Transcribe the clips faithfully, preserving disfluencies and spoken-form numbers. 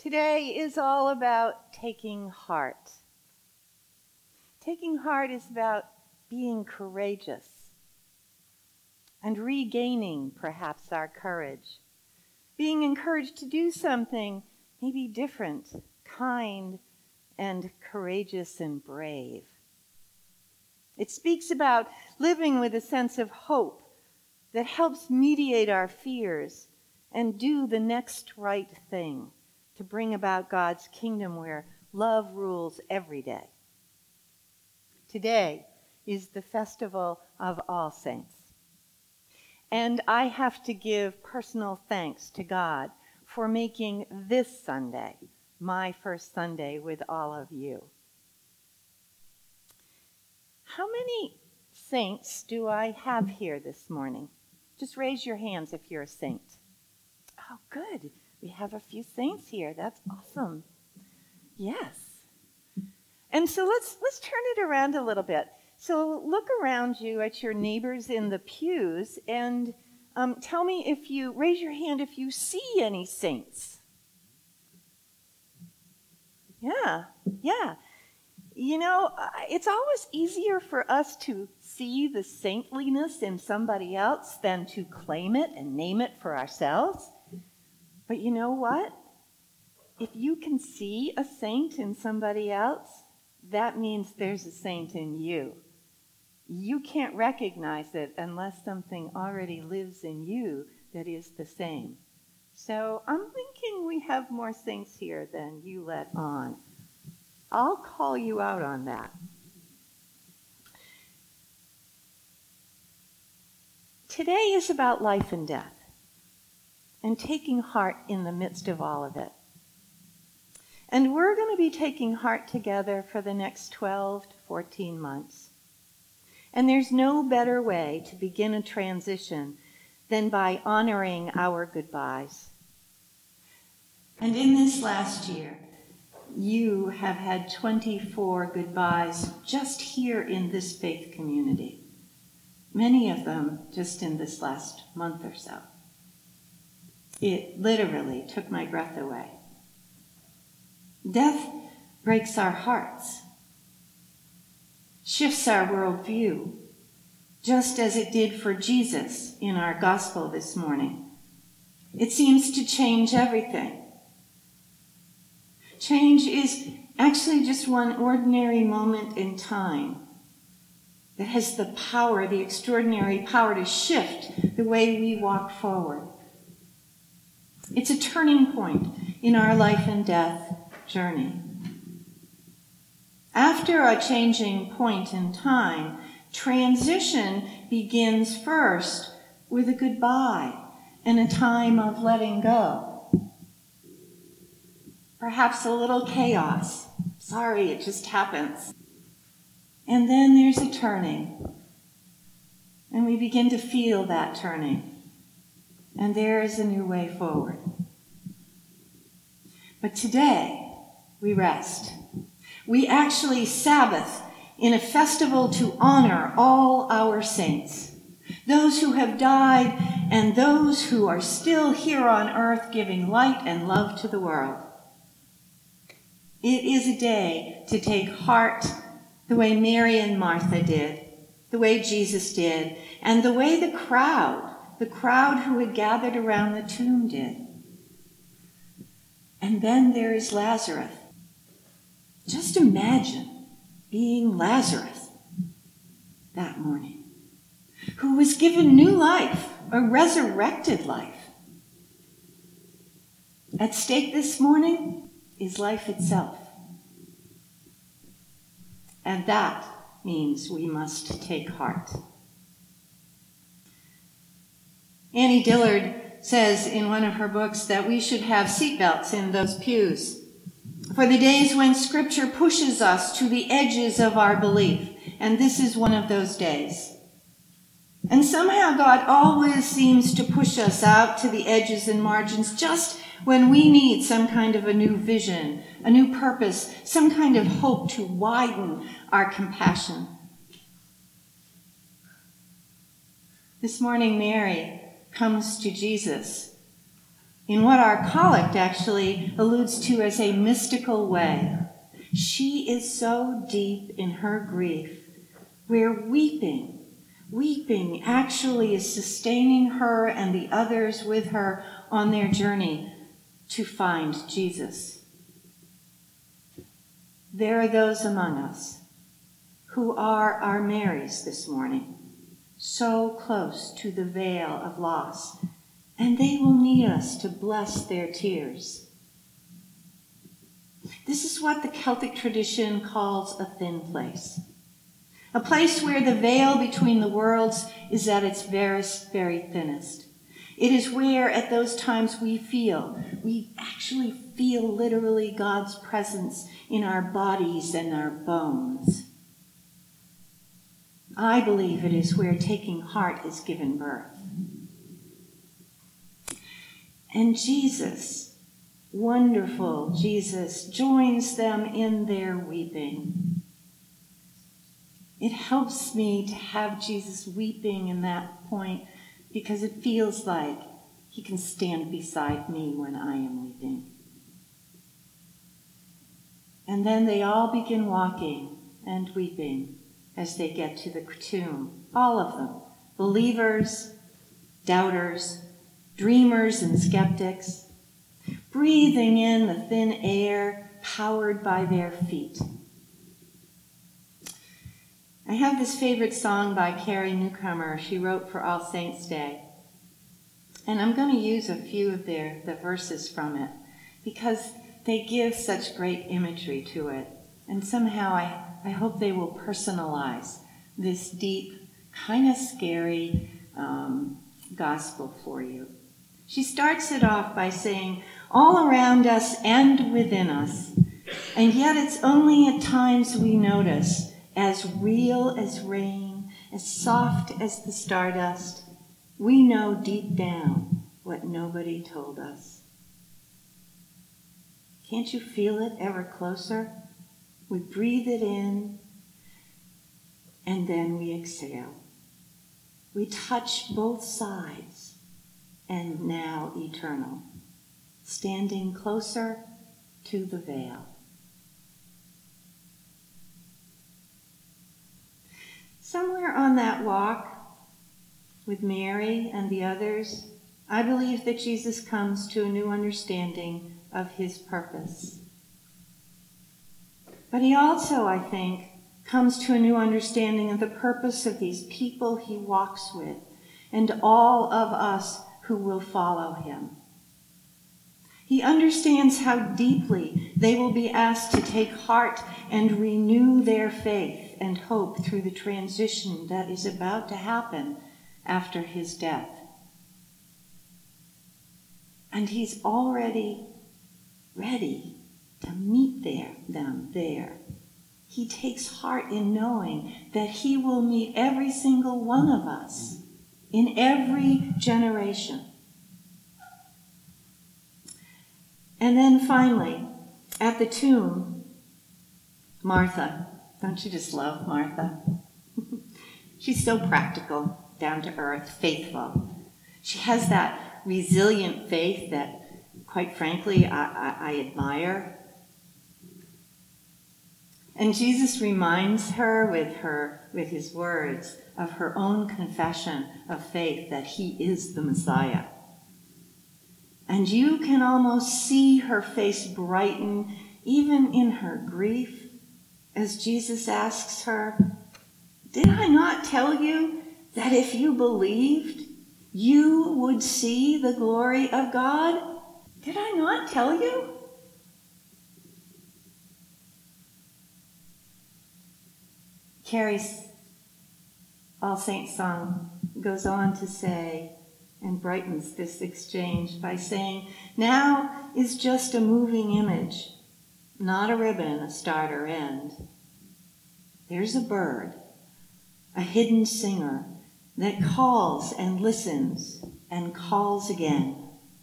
Today is all about taking heart. Taking heart is about being courageous and regaining, perhaps, our courage. Being encouraged to do something maybe different, kind, and courageous and brave. It speaks about living with a sense of hope that helps mediate our fears and do the next right thing to bring about God's kingdom where love rules every day. Today is the festival of All Saints. And I have to give personal thanks to God for making this Sunday my first Sunday with all of you. How many saints do I have here this morning? Just raise your hands if you're a saint. Oh, good. We have a few saints here. That's awesome. Yes. And so let's let's turn it around a little bit. So look around you at your neighbors in the pews and um, tell me if you, raise your hand if you see any saints. Yeah, yeah. You know, it's always easier for us to see the saintliness in somebody else than to claim it and name it for ourselves. But you know what? If you can see a saint in somebody else, that means there's a saint in you. You can't recognize it unless something already lives in you that is the same. So I'm thinking we have more saints here than you let on. I'll call you out on that. Today is about life and death and taking heart in the midst of all of it. And we're going to be taking heart together for the next twelve to fourteen months. And there's no better way to begin a transition than by honoring our goodbyes. And in this last year, you have had twenty-four goodbyes just here in this faith community. Many of them just in this last month or so. It literally took my breath away. Death breaks our hearts, shifts our worldview, just as it did for Jesus in our gospel this morning. It seems to change everything. Change is actually just one ordinary moment in time that has the power, the extraordinary power to shift the way we walk forward. It's a turning point in our life and death journey. After a changing point in time, transition begins first with a goodbye and a time of letting go. Perhaps a little chaos. Sorry, it just happens. And then there's a turning. And we begin to feel that turning. And there is a new way forward. But today, we rest. We actually Sabbath in a festival to honor all our saints, those who have died and those who are still here on earth giving light and love to the world. It is a day to take heart the way Mary and Martha did, the way Jesus did, and the way the crowd, the crowd who had gathered around the tomb did. And then there is Lazarus. Just imagine being Lazarus that morning, who was given new life, a resurrected life. At stake this morning is life itself. And that means we must take heart. Annie Dillard says in one of her books that we should have seatbelts in those pews for the days when Scripture pushes us to the edges of our belief, and this is one of those days. And somehow God always seems to push us out to the edges and margins just when we need some kind of a new vision, a new purpose, some kind of hope to widen our compassion. This morning, Mary comes to Jesus in what our collect actually alludes to as a mystical way. She is so deep in her grief, where weeping, weeping actually is sustaining her and the others with her on their journey to find Jesus. There are those among us who are our Marys this morning, so close to the veil of loss, and they will need us to bless their tears. This is what the Celtic tradition calls a thin place, a place where the veil between the worlds is at its very, very thinnest. It is where at those times we feel, we actually feel literally God's presence in our bodies and our bones. I believe it is where taking heart is given birth. And Jesus, wonderful Jesus, joins them in their weeping. It helps me to have Jesus weeping in that point because it feels like he can stand beside me when I am weeping. And then they all begin walking and weeping as they get to the tomb, all of them, believers, doubters, dreamers and skeptics, breathing in the thin air powered by their feet. I have this favorite song by Carrie Newcomer she wrote for All Saints' Day, and I'm going to use a few of their, the verses from it because they give such great imagery to it, and somehow I, I hope they will personalize this deep, kind of scary um, gospel for you. She starts it off by saying, all around us and within us, and yet it's only at times we notice, as real as rain, as soft as the stardust, we know deep down what nobody told us. Can't you feel it ever closer? We breathe it in, and then we exhale. We touch both sides, and now eternal, standing closer to the veil. Somewhere on that walk with Mary and the others, I believe that Jesus comes to a new understanding of his purpose. But he also, I think, comes to a new understanding of the purpose of these people he walks with and all of us who will follow him. He understands how deeply they will be asked to take heart and renew their faith and hope through the transition that is about to happen after his death. And he's already ready to meet there, them there. He takes heart in knowing that he will meet every single one of us in every generation. And then finally, at the tomb, Martha. Don't you just love Martha? She's so practical, down to earth, faithful. She has that resilient faith that, quite frankly, I, I, I admire. And Jesus reminds her with her, with his words of her own confession of faith that he is the Messiah. And you can almost see her face brighten, even in her grief, as Jesus asks her, "Did I not tell you that if you believed, you would see the glory of God? Did I not tell you?" Carrie's All Saints song goes on to say, and brightens this exchange by saying, now is just a moving image, not a ribbon, a start or end. There's a bird, a hidden singer that calls and listens and calls again.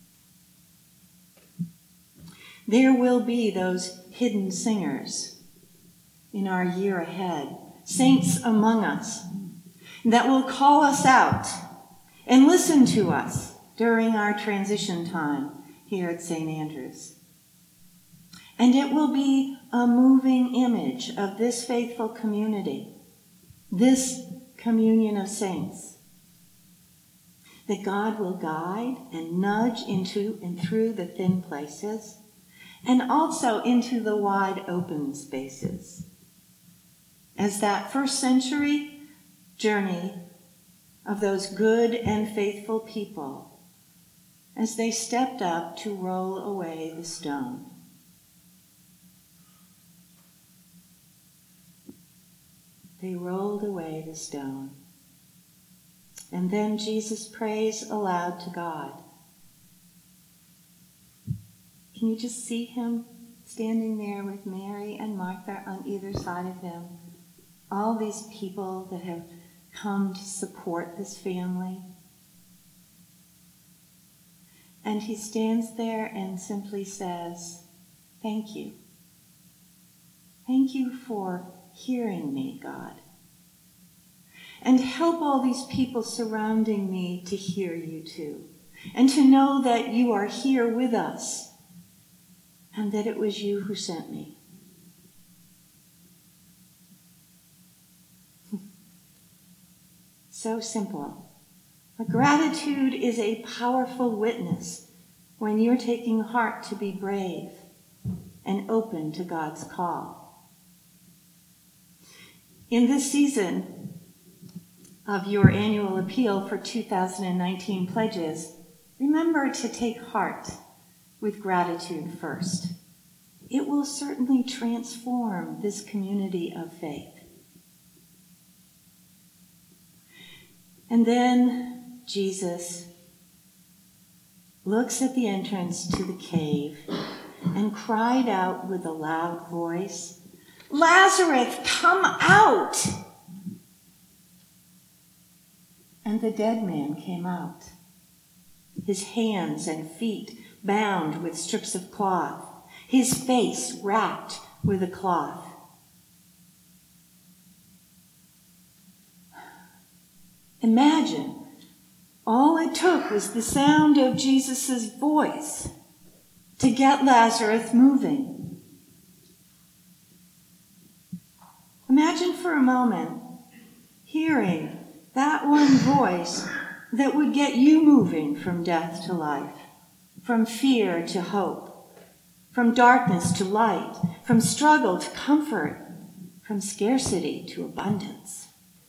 There will be those hidden singers in our year ahead, saints among us, that will call us out and listen to us during our transition time here at Saint Andrew's. And it will be a moving image of this faithful community, this communion of saints, that God will guide and nudge into and through the thin places, and also into the wide open spaces. As that first century journey of those good and faithful people, as they stepped up to roll away the stone. They rolled away the stone. And then Jesus prays aloud to God. Can you just see him standing there with Mary and Martha on either side of him? All these people that have come to support this family. And he stands there and simply says, thank you. Thank you for hearing me, God. And help all these people surrounding me to hear you too. And to know that you are here with us. And that it was you who sent me. So simple. But gratitude is a powerful witness when you're taking heart to be brave and open to God's call. In this season of your annual appeal for two thousand nineteen pledges, remember to take heart with gratitude first. It will certainly transform this community of faith. And then Jesus looks at the entrance to the cave and cried out with a loud voice, Lazarus, come out! And the dead man came out, his hands and feet bound with strips of cloth, his face wrapped with a cloth. Imagine, all it took was the sound of Jesus' voice to get Lazarus moving. Imagine for a moment hearing that one voice that would get you moving from death to life, from fear to hope, from darkness to light, from struggle to comfort, from scarcity to abundance.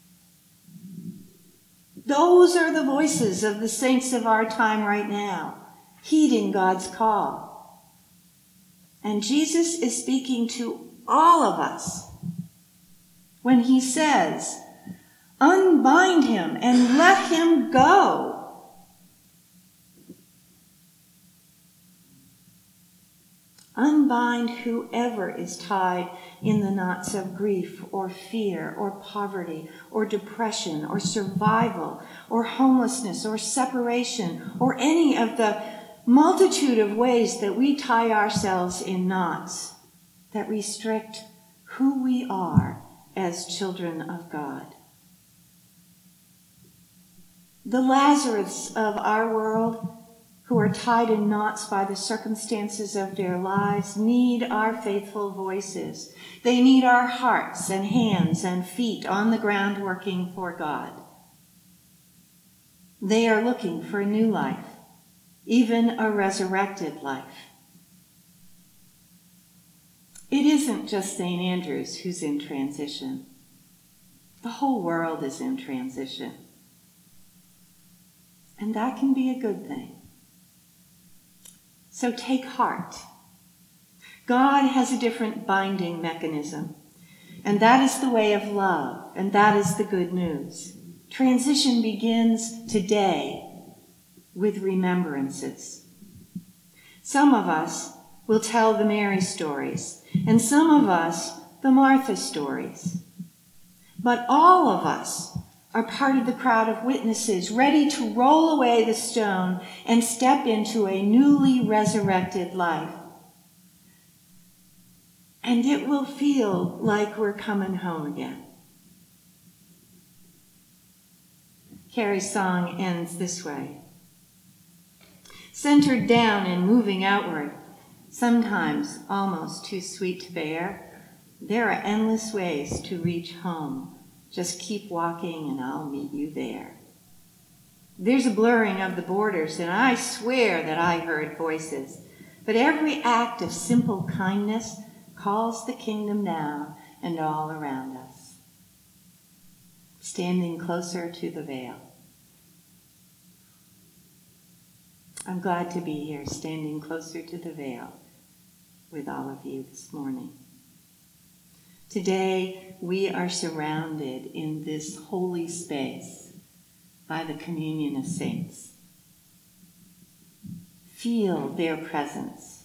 Those are the voices of the saints of our time right now, heeding God's call. And Jesus is speaking to all of us when he says, unbind him and let him go. Unbind whoever is tied in the knots of grief or fear or poverty or depression or survival or homelessness or separation or any of the multitude of ways that we tie ourselves in knots that restrict who we are as children of God. The Lazarus of our world, who are tied in knots by the circumstances of their lives, need our faithful voices. They need our hearts and hands and feet on the ground working for God. They are looking for a new life, even a resurrected life. It isn't just Saint Andrew's who's in transition. The whole world is in transition. And that can be a good thing. So take heart. God has a different binding mechanism, and that is the way of love, and that is the good news. Transition begins today with remembrances. Some of us will tell the Mary stories, and some of us the Martha stories. But all of us are part of the crowd of witnesses ready to roll away the stone and step into a newly resurrected life. And it will feel like we're coming home again. Carrie's song ends this way. centered down and moving outward, sometimes almost too sweet to bear. There are endless ways to reach home. Just keep walking and I'll meet you there. There's a blurring of the borders, and I swear that I heard voices. But every act of simple kindness calls the kingdom down and all around us. Standing closer to the veil. I'm glad to be here, standing closer to the veil with all of you this morning. Today, we are surrounded in this holy space by the communion of saints. Feel their presence.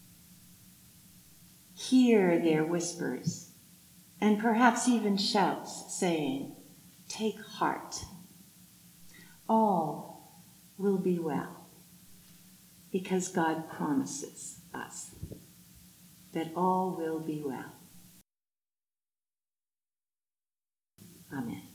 Hear their whispers, and perhaps even shouts saying, "Take heart. All will be well," because God promises us that all will be well. Amen.